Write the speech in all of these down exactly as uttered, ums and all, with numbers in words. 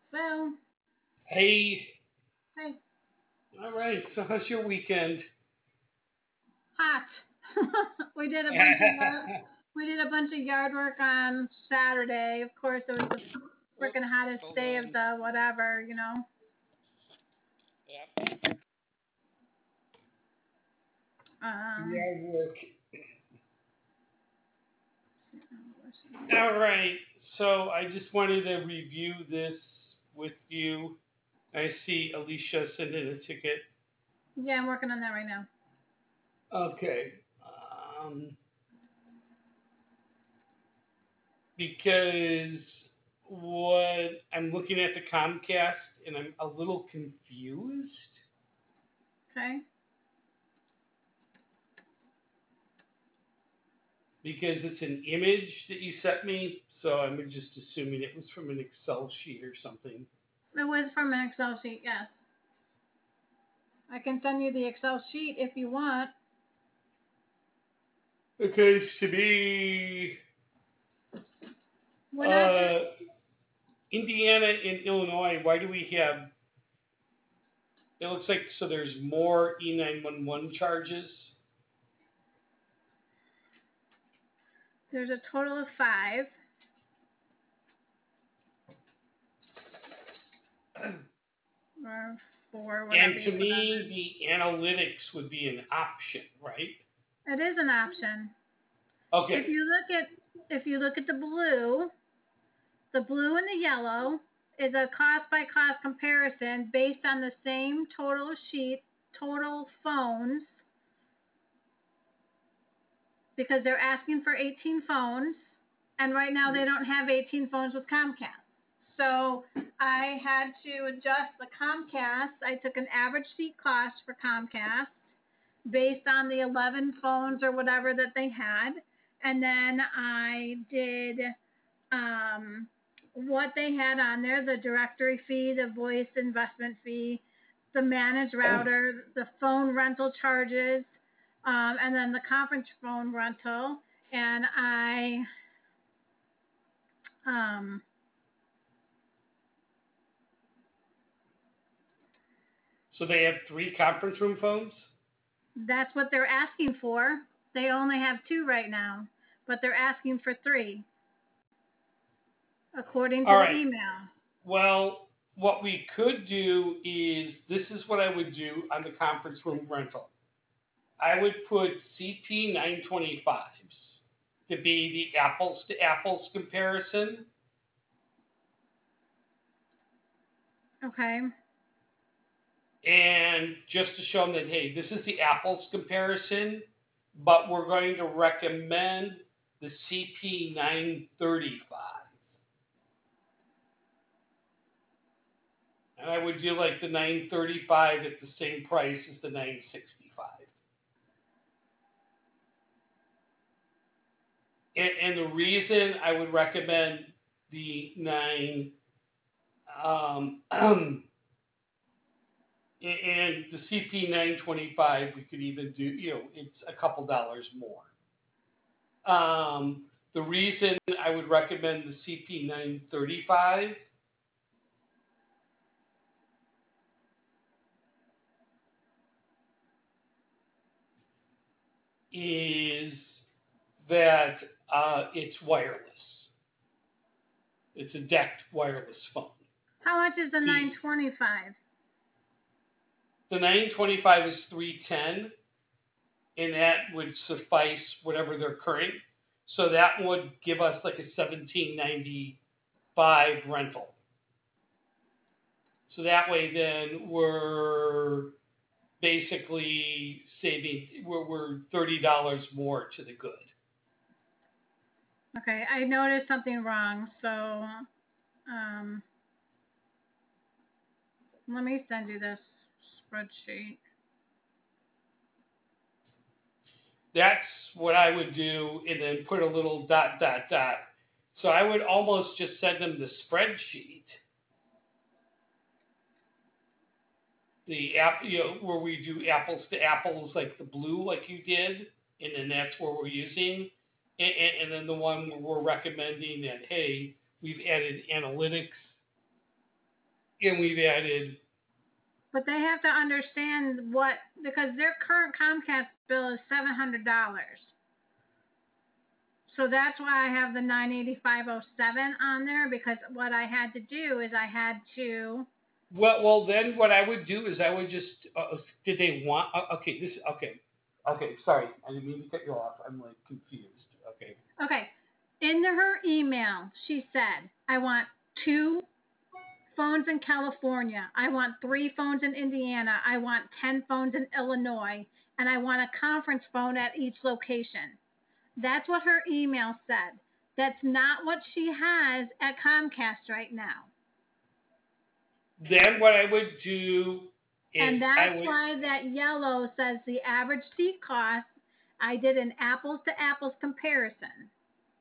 Well, Hey, hey, all right. So, how's your weekend? hot. we did a bunch of yard, we did a bunch of yard work on Saturday. Of course, it was the freaking Whoops, hottest hold day of on. the whatever, you know. Yep. Um, Yeah, work. let's see. All right. So, I just wanted to review this with you. I see Alicia sent in a ticket. Yeah, I'm working on that right now. Okay. Um, because what I'm looking at the Comcast and I'm a little confused Okay. because it's an image that you sent me. So, I'm just assuming it was from an Excel sheet or something. It was from an Excel sheet. Yes, I can send you the Excel sheet if you want. Because to me, We're not just. uh, Indiana and Illinois, why do we have? It looks like so. There's more E nine one one charges. There's a total of five or four, And whatever you to put on me, there. the analytics would be an option, right? It is an option. If Okay. you look at if you look at the blue, the blue and the yellow is a cost by cost comparison based on the same total sheet, total phones, because they're asking for eighteen phones, and right now they don't have eighteen phones with Comcast. So I had to adjust the Comcast. I took an average seat cost for Comcast based on the eleven phones or whatever that they had. And then I did um, what they had on there, the directory fee, the voice investment fee, the managed router, the phone rental charges, um, and then the conference phone rental. And I, um, So they have three conference room phones. that's what they're asking for. They only have two right now, but they're asking for three, according All to the right. email. Well, what we could do is this is what I would do on the conference room rental. I would put C P nine twenty-fives to be the apples to apples comparison. Okay. And just to show them that, hey, this is the apples comparison, but we're going to recommend the C P nine thirty-five. And I would do like the nine thirty-five at the same price as the nine sixty-five. And, and the reason I would recommend the nine um, and the C P nine twenty-five, we could even do, you know, it's a couple dollars more. Um, the reason I would recommend the C P nine thirty-five is that uh, it's wireless. It's a decked wireless phone. How much is the The nine twenty-five? the nine twenty-five is three ten, and that would suffice whatever their current. So that would give us like a seventeen ninety-five rental. So that way, then we're basically saving. We're, we're thirty dollars more to the good. Okay, I noticed something wrong. So, um, let me send you this spreadsheet. That's what I would do, and then put a little dot dot dot. So I would almost just send them the spreadsheet, the app, you know, where we do apples to apples, like the blue, like you did, and then that's where we're using, and, and, and then the one where we're recommending that hey, we've added analytics and we've added. But they have to understand what, because their current Comcast bill is seven hundred dollars. So that's why I have the nine eighty-five oh seven on there, because what I had to do is I had to. Well, well, then what I would do is I would just. Uh, did they want? Uh, okay, this. Okay, okay. Sorry, I didn't mean to cut you off. I'm like confused. Okay. Okay. In her email, she said, I want two phones in California. I want three phones in Indiana. I want ten phones in Illinois. And I want a conference phone at each location. That's what her email said. That's not what she has at Comcast right now. Then what I would do And is I that's would. why that yellow says the average seat cost. I did an apples to apples comparison.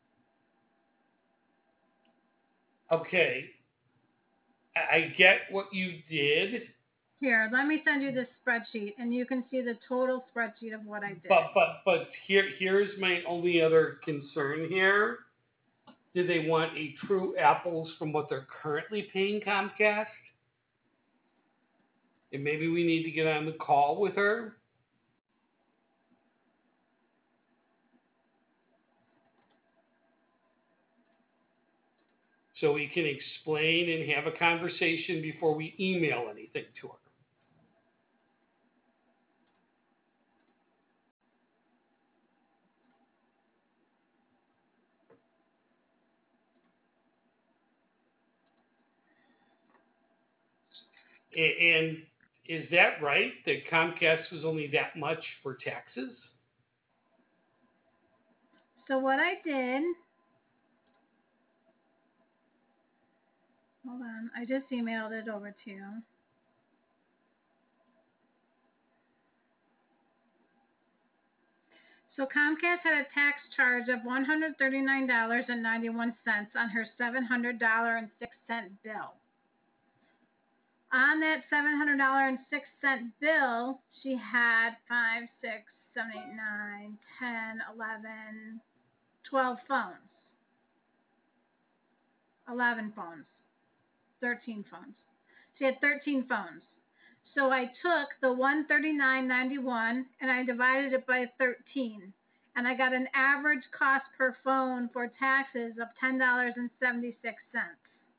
Okay, I, I get what you did, Here, let me send you this spreadsheet and you can see the total spreadsheet of what I did. but but but here here's my only other concern here. Do they want a true apples from what they're currently paying Comcast? And maybe we need to get on the call with her. So we can explain and have a conversation before we email anything to her. And is that right that Comcast was only that much for taxes? So what I did, hold on, I just emailed it over to you. So Comcast had a tax charge of one hundred thirty-nine dollars and ninety-one cents on her seven hundred dollars and six cents bill. On that seven hundred dollars and six cents bill, she had five, six, seven, eight, nine, ten, eleven, twelve phones. eleven phones. thirteen phones. She had thirteen phones. So I took the one hundred thirty-nine dollars and ninety-one cents and I divided it by thirteen. And I got an average cost per phone for taxes of ten dollars and seventy-six cents.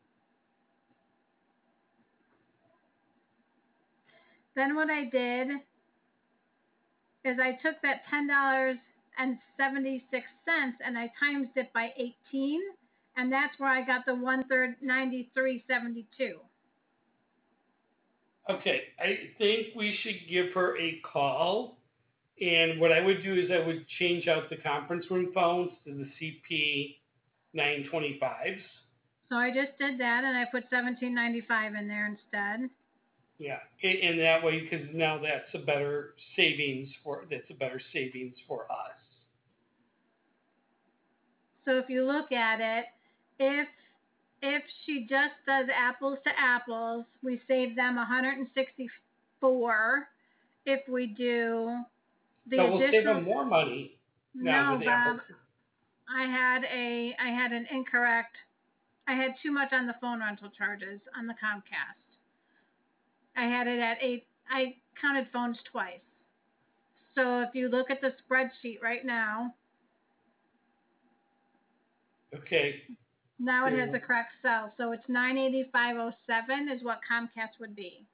Then what I did is I took that ten dollars and seventy-six cents and I times it by eighteen, and that's where I got the one hundred ninety-three dollars and seventy-two cents. Okay, I think we should give her a call. And what I would do is I would change out the conference room phones to the C P nine twenty-fives. So I just did that and I put seventeen ninety-five in there instead. Yeah, and that way, because now that's a better savings for that's a better savings for us. So if you look at it, if if she just does apples to apples, we save them one hundred sixty-four. If we do the No, we'll save additional, them more money now no, with Bob, apples. I had a I had an incorrect. I had too much on the phone rental charges on the Comcast. I had it at eight. I counted phones twice. So if you look at the spreadsheet right now, Okay. now it has the correct cell. So it's nine eighty-five oh seven is what Comcast would be.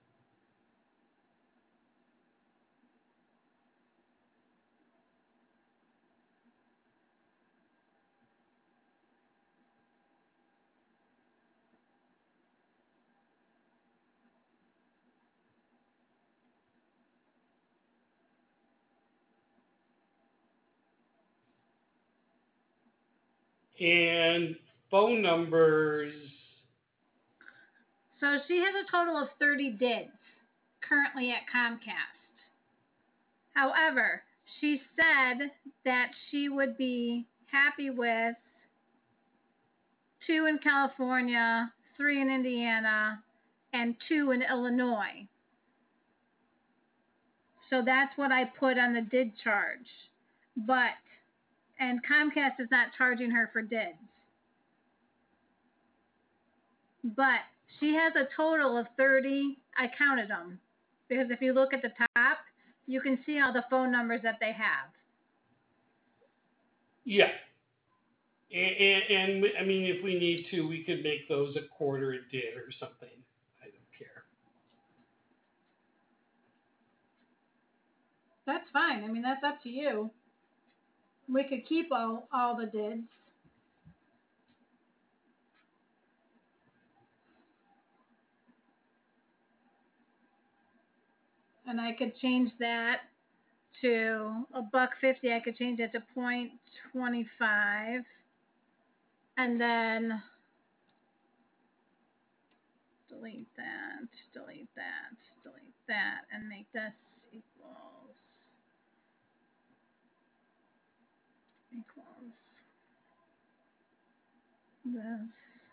And phone numbers. So she has a total of thirty D I Ds currently at Comcast. However, she said that she would be happy with two in California, three in Indiana, and two in Illinois. So that's what I put on the D I D charge. But, and Comcast is not charging her for D I Ds. But She has a total of thirty. I counted them because if you look at the top, you can see all the phone numbers that they have. Yeah. And, and, and I mean, if we need to, we could make those a quarter a did or something. I don't care. That's fine. I mean, that's up to you. We could keep all, all the dids. And I could change that to a buck fifty. I could change it to point twenty five, and then delete that, delete that, delete that, and make this equals equals this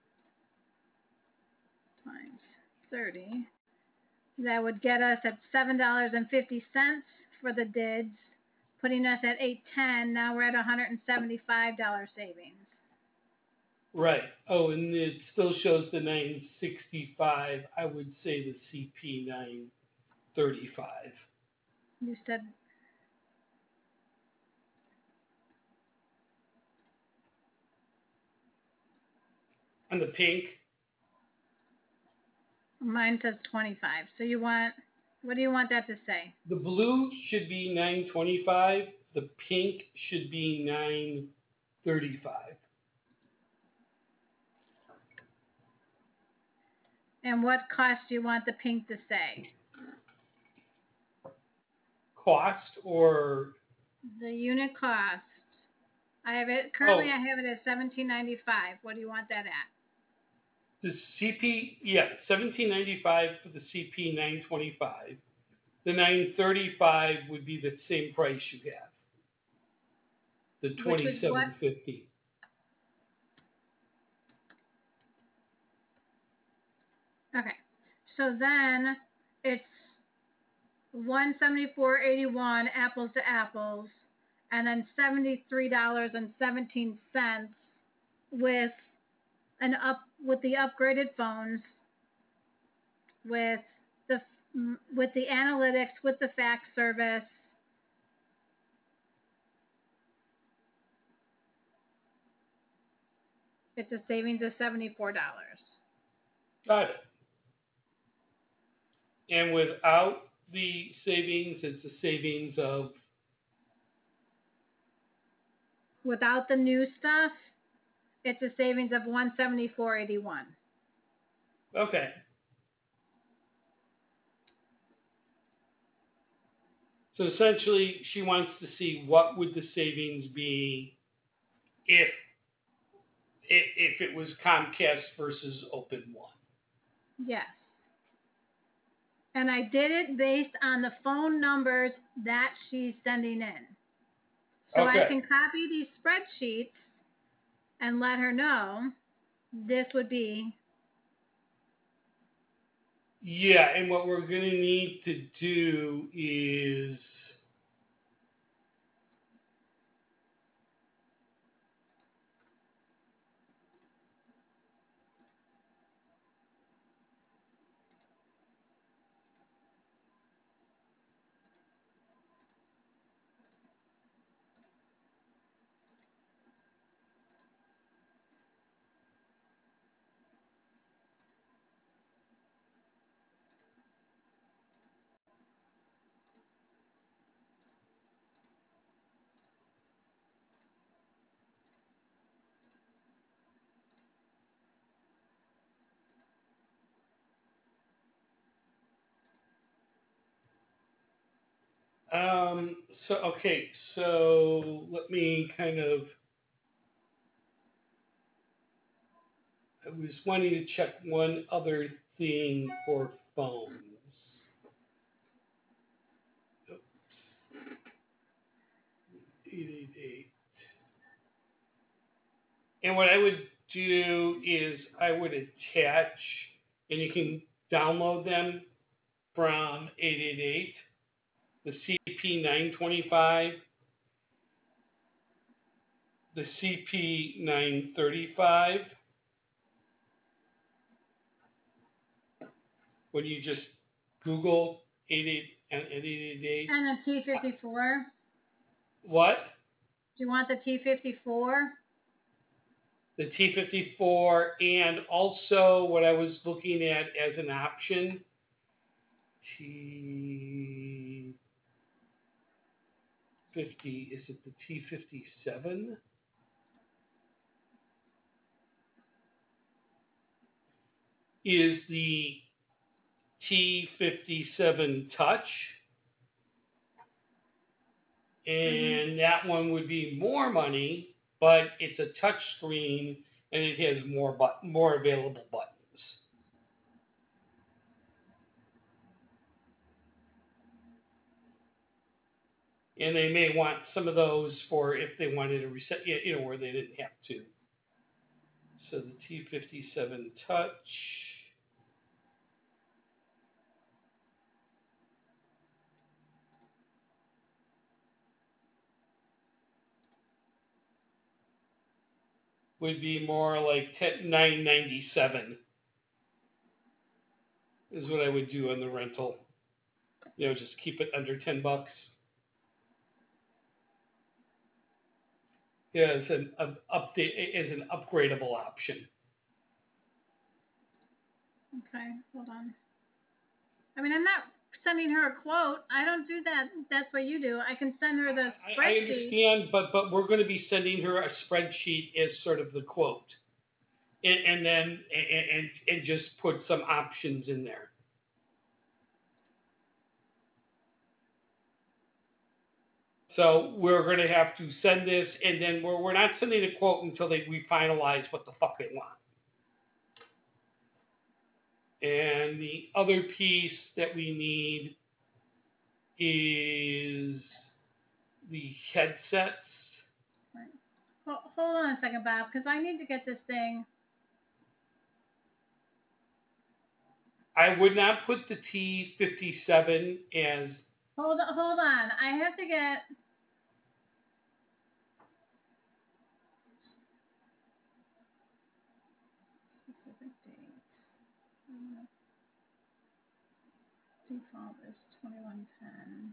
times thirty. That would get us at seven dollars and fifty cents for the dids, putting us at eight ten. Now we're at one hundred seventy-five dollars savings. Right. Oh, and it still shows the nine sixty-five. I would say the C P nine thirty-five. You said On the pink, mine says twenty-five. So you want, what do you want that to say? the blue should be nine twenty-five. The pink should be nine thirty-five. And what cost do you want the pink to say? Cost or The unit cost. I have it currently. oh, I have it at seventeen ninety-five. What do you want that at? the C P, yeah, seventeen ninety-five for the C P nine twenty-five. The nine thirty-five would be the same price you have. The Which was what? twenty-seven fifty. Okay. So then it's one seventy-four eighty-one apples to apples, and then seventy-three dollars and seventeen cents with an up with the upgraded phones, with the with the analytics, with the fax service. It's a savings of seventy-four dollars. Got it. And without the savings, it's a savings of Without the new stuff, it's a savings of one seventy-four eighty-one. okay. So essentially, she wants to see what would the savings be if if, if it was Comcast versus Open One. Yes. And I did it based on the phone numbers that she's sending in. So I Okay. can copy these spreadsheets and let her know this would be. Yeah, and what we're going to need to do is um so okay, so let me kind of I was wanting to check one other thing for phones. Oops. eight eight eight. And what I would do is I would attach, and you can download them from eight eight eight, the C P nine twenty-five, the C P nine thirty-five, when you just Google eight eight and eight eight eight. And the T fifty-four. What? Do you want the T fifty-four? The T fifty-four, and also what I was looking at as an option, T fifty, is it the T fifty-seven? Is the T fifty-seven Touch. And mm-hmm. that one would be more money, but it's a touch screen and it has more but more available buttons. And they may want some of those for if they wanted to reset, you know, where they didn't have to. So the T fifty-seven Touch. Would be more like nine ninety-seven is what I would do on the rental. You know, just keep it under ten bucks. Yeah, as an uh, update, as an upgradable option. Okay, hold on. I mean, I'm not sending her a quote. I don't do that. That's what you do. I can send her the spreadsheet. I, I understand, but but we're going to be sending her a spreadsheet as sort of the quote, and, and then and, and and just put some options in there. So we're going to have to send this, and then we're we're not sending a quote until they we finalize what the fuck they want. And the other piece that we need is the headsets. Right. Hold, hold on a second, Bob, because I need to get this thing. I would not put the T fifty-seven as... Hold on, hold on. I have to get... Specific date. Uh, default is twenty-one ten.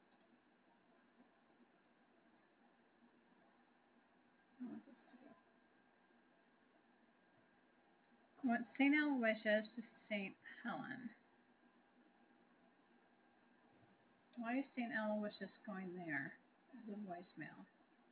I want Saint Aloysius to Saint Helen. Why is Saint Aloysius going there as a voicemail?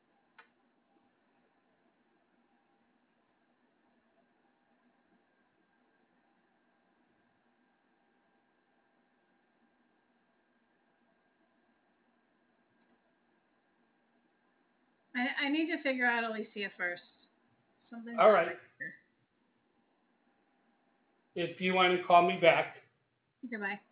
I, I need to figure out Alicia first. Something's all right. If you want to call me back. Goodbye.